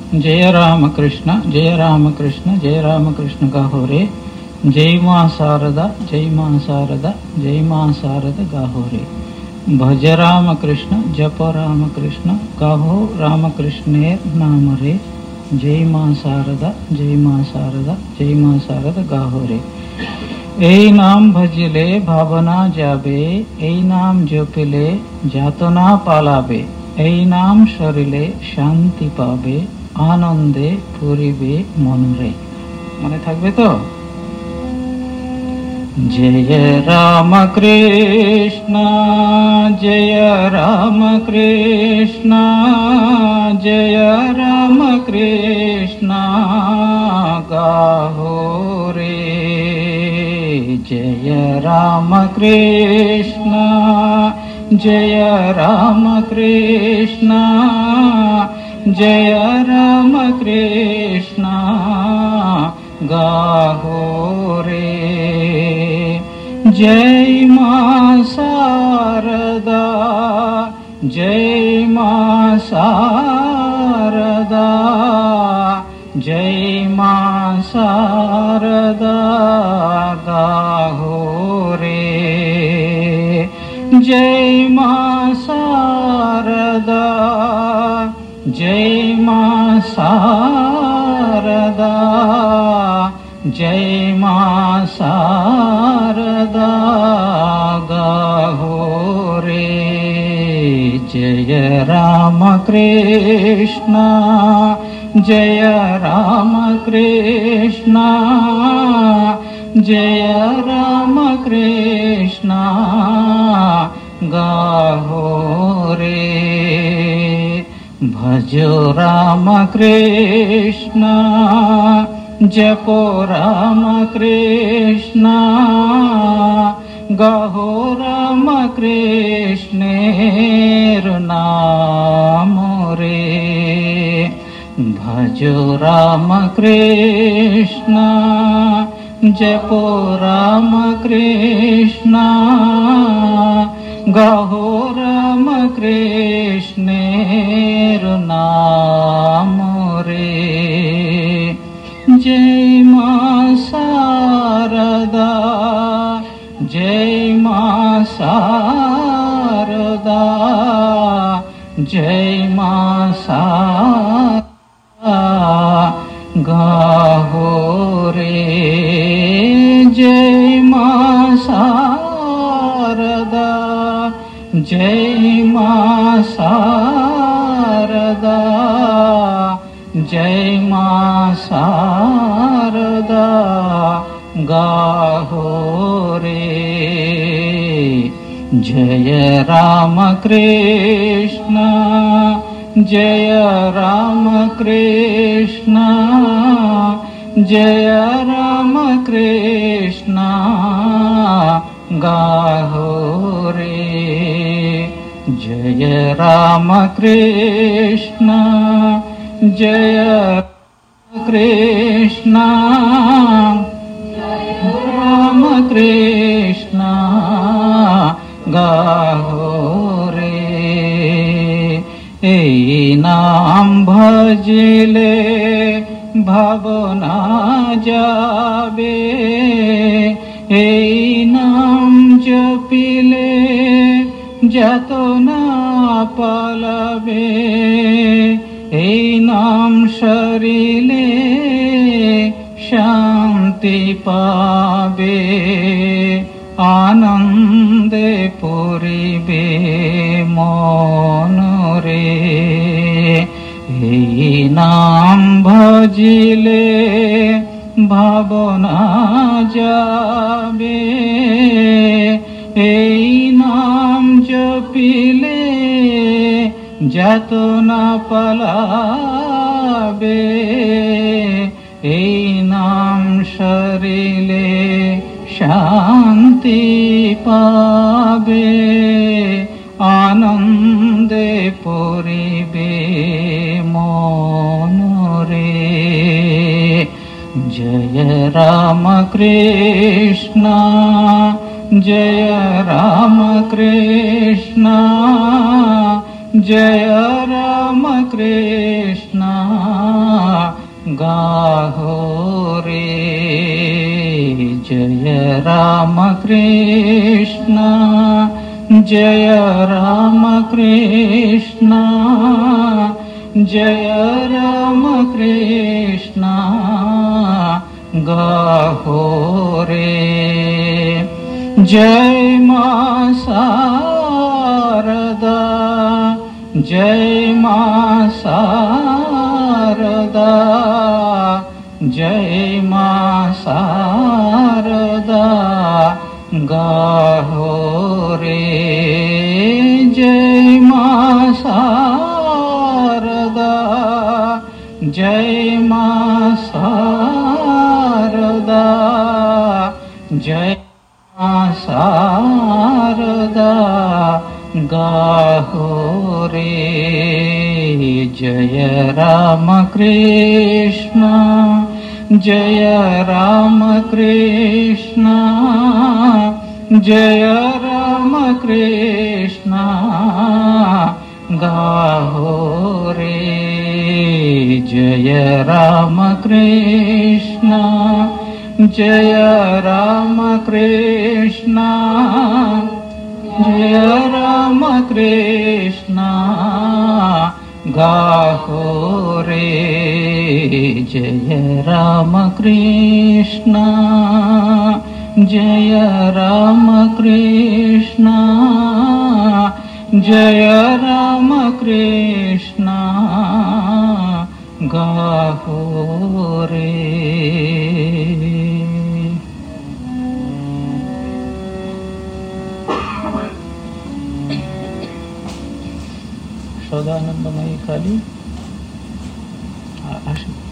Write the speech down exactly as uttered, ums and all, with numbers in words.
जय राम कृष्ण जय राम कृष्ण जय राम कृष्ण गाहो रे। जय माँ शारदा जय माँ शारदा जय माँ शारदा गाहो रे। भज राम कृष्ण जप राम कृष्ण गाहो राम कृष्णे नाम रे। जय माँ शारदा जय माँ शारदा जय माँ शारदा गाहो रे। এই নাম ভজিলে ভাবনা যাবে, এই নাম জপিলে যাতনা পালাবে, এই নাম সরিলে শান্তি পাবে, আনন্দে পরিবে মনরে। মনে থাকবে তো? জয় রাম কৃষ্ণ জয় রাম কৃষ্ণ জয় রাম কৃষ্ণ গাহো রে। जय राम कृष्ण जय राम कृष्ण जय राम कृष्ण गाहो रे। जय माँ शारदा जय माँ शारदा जय माँ शारदा गाहो रे। जय माँ शारदा जय माँ शारदा जय माँ शारदा गाहो रे। जय राम कृष्ण जय राम कृष्ण जय राम कृष्ण गाहो रे। भजो राम कृष्ण जपो राम कृष्ण गाहो राम कृष्णेर नाम रे। भजो राम कृष्ण जपो राम कृष्ण गाहो राम कृष्णेर नाम रे। जय माँ शारदा जय माँ शारदा जय माँ शारदा गाहो रे। जय माँ शारदा जय माँ शारदा जय माँ शारदा गाहो रे। जय राम कृष्ण जय राम कृष्ण जय राम कृष्ण गाहो रे। जय राम कृष्ण जय कृष्ण राम कृष्ण गाहो रे। এই নাম ভজিলে ভাবনা যাবে, এই নাম জপিলে যাতনা পালাবে, এই নাম সরিলে শান্তি পাবে, আনন্দে পরিবে মন রে। এই নাম ভজিলে ভাবনা যাবে, এই নাম জপিলে যাতনা পালাবে, এই নাম সরিলে শান্তি পাবে, আনন্দে পরিবে মন রে। জয় রাম কৃষ্ণ জয় রাম কৃষ্ণ जय राम कृष्ण गाहो रे। जय राम कृष्ण जय राम कृष्ण जय राम कृष्ण गाहो रे। जय मां शारदा जय मां शारदा जय मां शारदा गाहो रे। जय मां शारदा जय मां शारदा जय मां शारदा गाहो रे। जय राम कृष्ण जय राम कृष्ण जय राम कृष्ण गाहो रे। जय राम कृष्ण जय राम कृष्ण जय राम कृष्ण गाहो रे। जय राम कृष्ण जय राम कृष्ण जय राम कृष्ण गाहो रे। सदानंदमयी काली